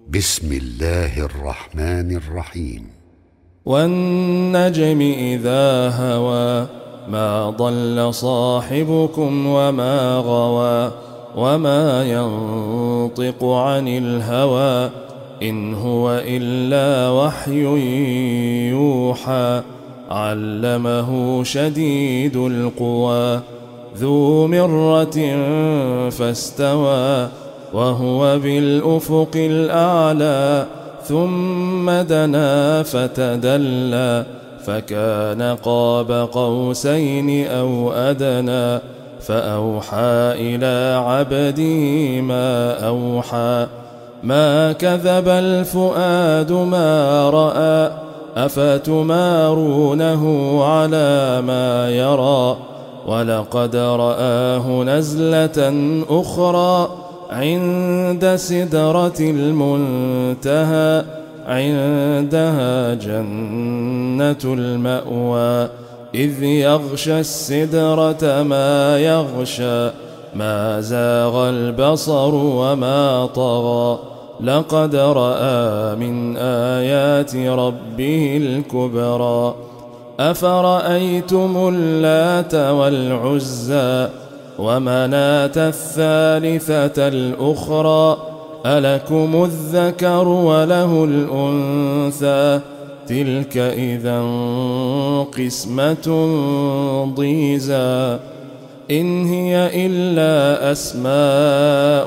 بسم الله الرحمن الرحيم. والنجم إذا هوى ما ضل صاحبكم وما غوى وما ينطق عن الهوى إن هو إلا وحي يوحى علمه شديد القوى ذو مرة فاستوى وهو بالأفق الأعلى ثم دنا فتدلى فكان قاب قوسين أو أدنى فأوحى إلى عبده ما أوحى ما كذب الفؤاد ما رأى أفتمارونه على ما يرى ولقد رآه نزلة أخرى عند سدرة المنتهى عندها جنة المأوى إذ يغشى السدرة ما يغشى ما زاغ البصر وما طغى لقد رأى من آيات ربه الكبرى أفرأيتم اللات والعزى ومناة الثالثة الأخرى ألكم الذكر وله الأنثى تلك إذا قسمة ضيزى إن هي إلا أسماء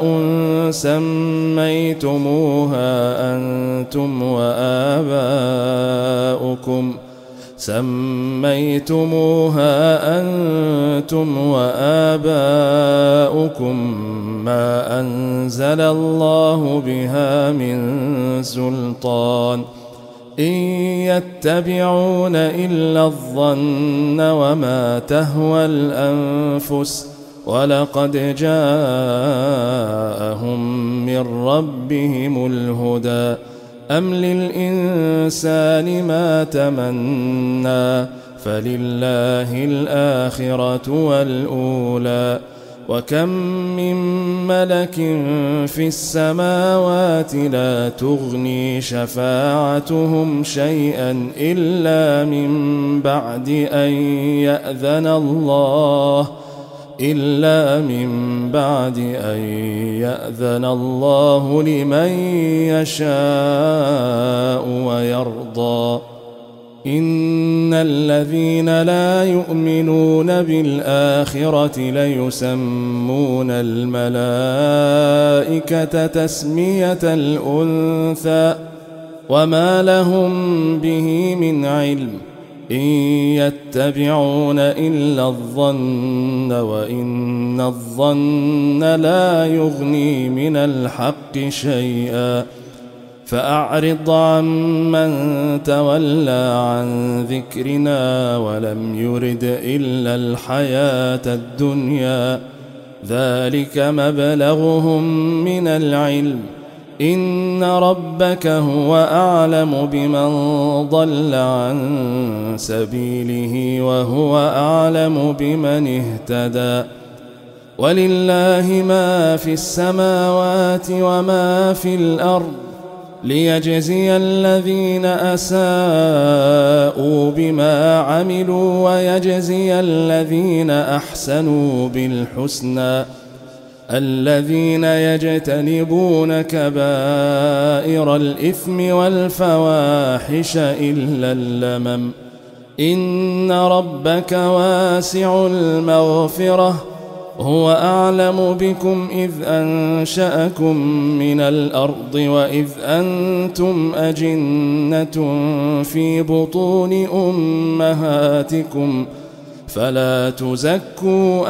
سميتموها أنتم وآباؤكم ما أنزل الله بها من سلطان إن يتبعون إلا الظن وما تهوى الأنفس ولقد جاءهم من ربهم الهدى أم للإنسان ما تمنى فلله الآخرة والأولى وكم من ملك في السماوات لا تغني شفاعتهم شيئا إلا من بعد أن يأذن الله لمن يشاء ويرضى إن الذين لا يؤمنون بالآخرة ليسمون الملائكة تسمية الأنثى وما لهم به من علم إن يتبعون إلا الظن وإن الظن لا يغني من الحق شيئا فأعرض عمن تولى عن ذكرنا ولم يرد إلا الحياة الدنيا ذلك مبلغهم من العلم إن ربك هو أعلم بمن ضل عن سبيله وهو أعلم بمن اهتدى ولله ما في السماوات وما في الأرض ليجزي الذين أساءوا بما عملوا ويجزي الذين أحسنوا بالحسنى الذين يجتنبون كبائر الإثم والفواحش إلا اللمم إن ربك واسع المغفرة هو أعلم بكم إذ أنشأكم من الأرض وإذ أنتم أجنة في بطون أمهاتكم فلا تزكوا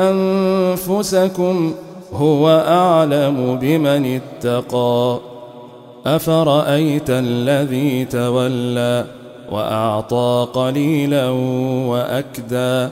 أنفسكم هو أعلم بمن اتقى أفرأيت الذي تولى وأعطى قليلا وأكدى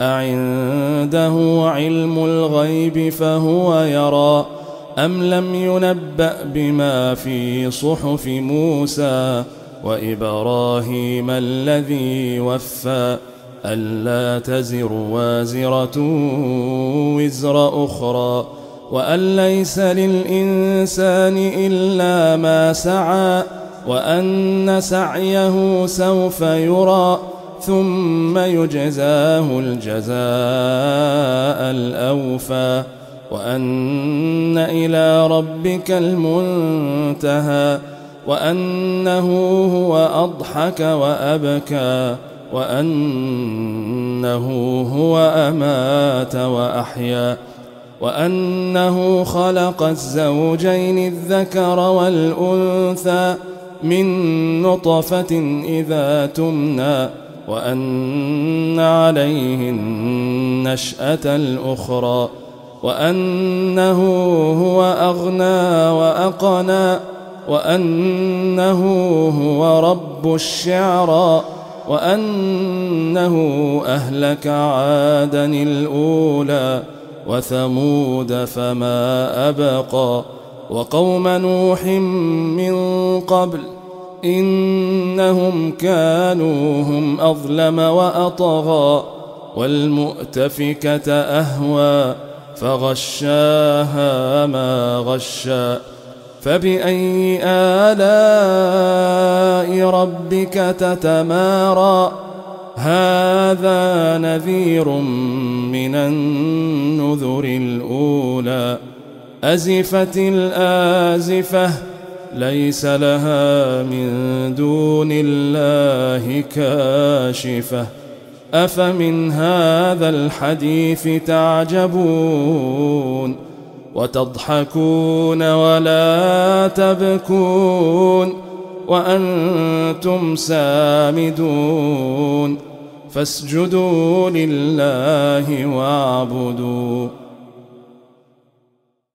أعنده علم الغيب فهو يرى أم لم ينبأ بما في صحف موسى وإبراهيم الذي وفى ألا تزر وازرة وزر أخرى وأن ليس للإنسان إلا ما سعى وأن سعيه سوف يرى ثم يجزاه الجزاء الأوفى وأن إلى ربك المنتهى وأنه هو أضحك وأبكى وأنه هو أمات وأحيا وأنه خلق الزوجين الذكر والأنثى من نطفة إذا تمنى وأن عليه النشأة الأخرى وأنه هو أغنى وأقنى وأنه هو رب الشعرى وأنه أهلك عادا الأولى وثمود فما أبقى وقوم نوح من قبل إنهم كانوا هم أظلم وأطغى والمؤتفكة أهوى فغشاها ما غشى فبأي آلاء ربك تتمارى هذا نذير من النذر الأولى أزفت الآزفة ليس لها من دون الله كاشفة أفمن هذا الحديث تعجبون وتضحكون ولا تبكون وأنتم سامدون فاسجدوا لله واعبدوا